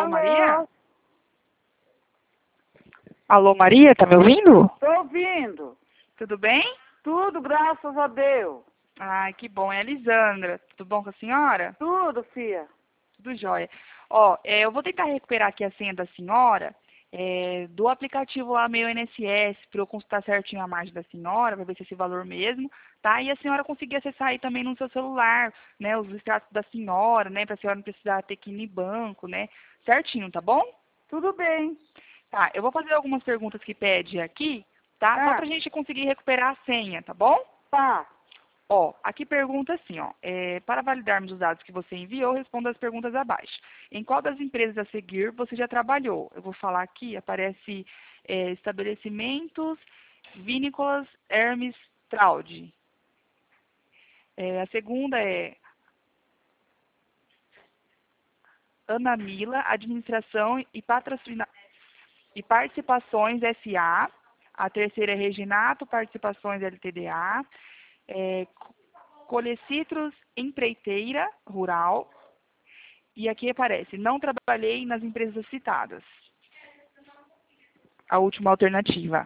Alô, Maria? Alô, Alô, Maria, tá me ouvindo? tô ouvindo. Tudo bem? Tudo, graças a Deus. Ai, que bom. É a Lisandra. Tudo bom com a senhora? Tudo, filha. Tudo jóia. Ó, eu vou tentar recuperar aqui a senha da senhora, do aplicativo lá, meu INSS, para eu consultar certinho a margem da senhora, para ver se é esse valor mesmo, tá? E a senhora conseguir acessar aí também no seu celular, né, os extratos da senhora, né, para a senhora não precisar ter que ir no banco, né, certinho, tá bom? Tudo bem. Tá, eu vou fazer algumas perguntas que pede aqui, tá? Só Ah, pra gente conseguir recuperar a senha, tá bom? tá. Ó, aqui pergunta assim, ó, para validarmos os dados que você enviou, responda as perguntas abaixo. Em qual das empresas a seguir você já trabalhou? Eu vou falar aqui, aparece estabelecimentos, vinícolas, Hermes, Traude. A segunda é Ana Mila, Administração e Participações SA. A terceira é Reginato, Participações LTDA. É, Colecitros Empreiteira Rural. E aqui aparece, não trabalhei nas empresas citadas. A última alternativa.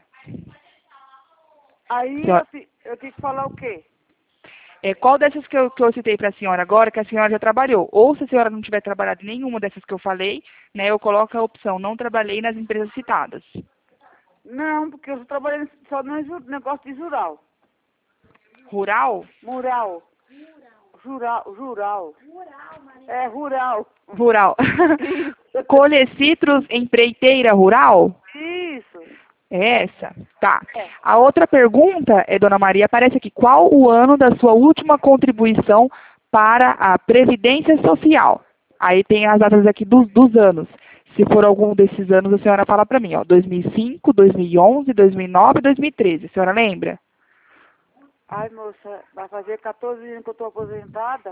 Aí Senhora, eu tenho que falar o quê? qual dessas que eu citei para a senhora agora, que a senhora já trabalhou? Ou se a senhora não tiver trabalhado em nenhuma dessas que eu falei, né, eu coloco a opção, não trabalhei nas empresas citadas. Não, porque eu trabalhei só no negócio de rural. Rural? Mural. Rural. É, rural. Rural. Isso. Colecitros Empreiteira Rural? Isso. É essa? Tá. É. A outra pergunta, dona Maria, aparece aqui. Qual o ano da sua última contribuição para a Previdência Social? Aí tem as datas aqui dos anos. Se for algum desses anos, a senhora fala para mim, ó. 2005, 2011, 2009, 2013. A senhora lembra? Ai, moça, vai fazer 14 anos que eu tô aposentada?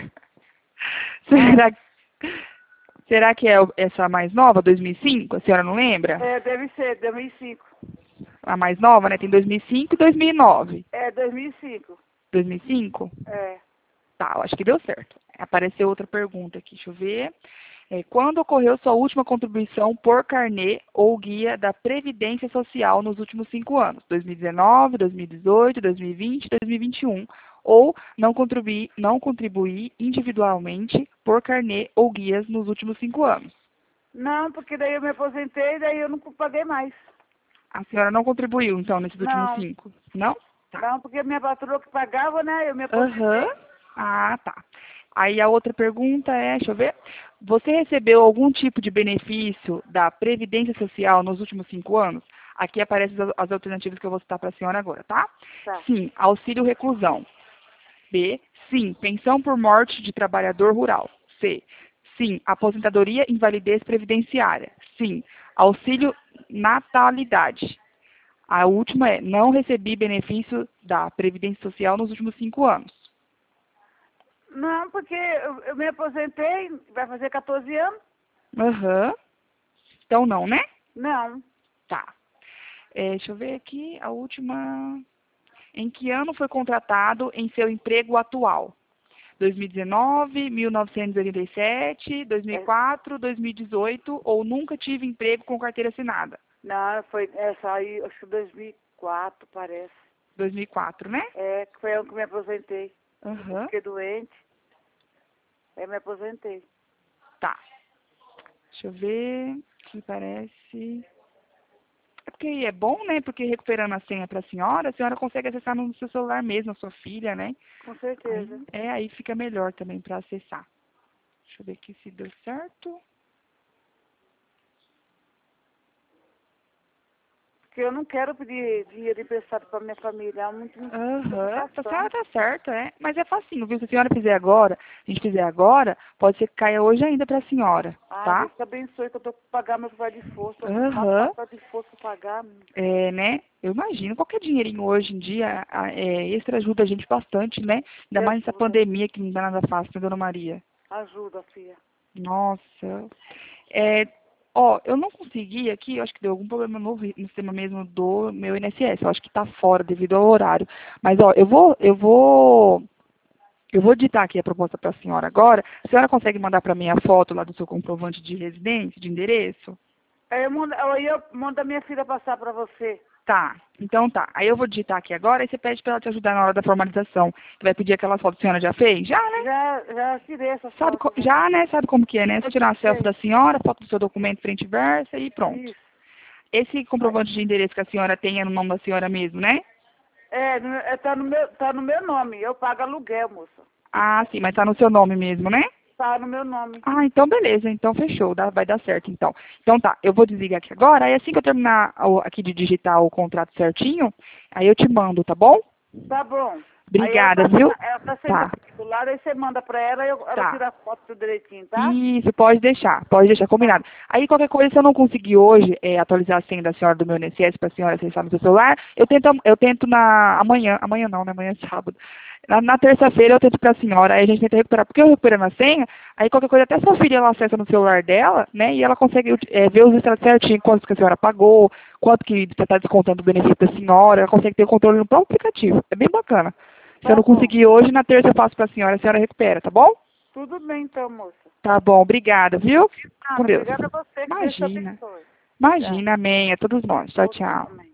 será, será que é essa mais nova, 2005? A senhora não lembra? É, deve ser, 2005. A mais nova, né? Tem 2005 e 2009. É, 2005. 2005? É. Tá, eu acho que deu certo. Apareceu outra pergunta aqui, deixa eu ver. Quando ocorreu sua última contribuição por carnê ou guia da Previdência Social nos últimos 5 anos? 2019, 2018, 2020, 2021. Ou não contribuir individualmente por carnê ou guias nos últimos 5 anos? Não, porque daí eu me aposentei, daí eu não paguei mais. A senhora não contribuiu, então, nesses últimos Não, 5? Não? Tá. não, porque minha patroa que pagava, né? Eu me Aham. aposentei. Ah, tá. Aí a outra pergunta deixa eu ver. Você recebeu algum tipo de benefício da Previdência Social nos últimos 5 anos? Aqui aparecem as alternativas que eu vou citar para a senhora agora, tá? Tá. Sim, auxílio reclusão. B, sim, pensão por morte de trabalhador rural. C, sim, aposentadoria e invalidez previdenciária. Sim, auxílio natalidade. A última é, não recebi benefício da Previdência Social nos últimos 5 anos. Não, porque eu me aposentei, vai fazer 14 anos? Aham. Então não, né? Não. Tá. Deixa eu ver aqui a última. Em que ano foi contratado em seu emprego atual? 2019, 1987, É, 2004, 2018 ou nunca tive emprego com carteira assinada? não, foi essa aí, acho que 2004, parece. 2004, né? É, que foi ano que me aposentei. Eu Aham. fiquei doente, aí me aposentei. Tá. Deixa eu ver. Que parece. É porque aí é bom, né? Porque recuperando a senha para a senhora consegue acessar no seu celular mesmo, a sua filha, né? Com certeza. Aí fica melhor também para acessar. Deixa eu ver aqui se deu certo. Porque eu não quero pedir dinheiro emprestado para minha família. É muita Aham, a senhora complicação. tá certo, é. Mas é facinho, viu? Se a senhora fizer agora, a gente fizer agora, pode ser que caia hoje ainda para a senhora, Ai, tá? Deus te abençoe que eu tô pra pagar meu trabalho de força. Eu vou Aham, passar de força pra pagar. né? Eu imagino, qualquer dinheirinho hoje em dia, extra ajuda a gente bastante, né? Me Ainda mais nessa ajuda. pandemia que não dá nada fácil, né, dona Maria? Ajuda, filha. Nossa. É, ó, eu não consegui aqui, eu acho que deu algum problema no sistema mesmo do meu INSS. Eu acho que tá fora devido ao horário. Mas, ó, eu vou Eu vou digitar aqui a proposta para a senhora agora. A senhora consegue mandar para mim a foto lá do seu comprovante de residência, de endereço? Aí eu mando a minha filha passar para você. Tá, então tá. Aí eu vou digitar aqui agora e você pede para ela te ajudar na hora da formalização. Você vai pedir aquelas fotos, a senhora já fez? Já, né? Já tirei essa Sabe, foto. já, né? Sabe como que é, né? Você tirar uma selfie Sei. da senhora, foto do seu documento frente e versa e pronto. Isso. Esse comprovante de endereço que a senhora tem é no nome da senhora mesmo, né? Tá no meu nome. Eu pago aluguel, moça. Ah, sim, mas tá no seu nome mesmo, né? Tá no meu nome. Ah, então beleza, então fechou, vai dar certo então. Então tá, eu vou desligar aqui agora, aí assim que eu terminar aqui de digitar o contrato certinho, aí eu te mando, tá bom? Tá bom. Obrigada, Aí viu? ela tá sem Tá, particular, aí você manda pra ela e ela tá. tira a foto tudo direitinho, tá? Isso, pode deixar, combinado. Aí qualquer coisa, se eu não conseguir hoje atualizar a senha da senhora do meu INSS para a senhora acessar no seu celular, eu tento amanhã não, né? Amanhã é sábado. Na terça-feira eu tento para a senhora, aí a gente tenta recuperar, porque eu recuperando a senha, aí qualquer coisa, até sua filha ela acessa no celular dela, né? E ela consegue ver os extras certinho, quanto que a senhora pagou, quanto que você está descontando do benefício da senhora, ela consegue ter o controle no próprio aplicativo. É bem bacana. Se eu Tá não bom. conseguir hoje, na terça eu faço para a senhora recupera, tá bom? Tudo bem então, moça. Tá bom, obrigada, viu? Com Deus. Obrigada a você, que Deus te Imagina. abençoe. Tchau. Imagina, amém. A todos nós. Tchau, Você tchau. também.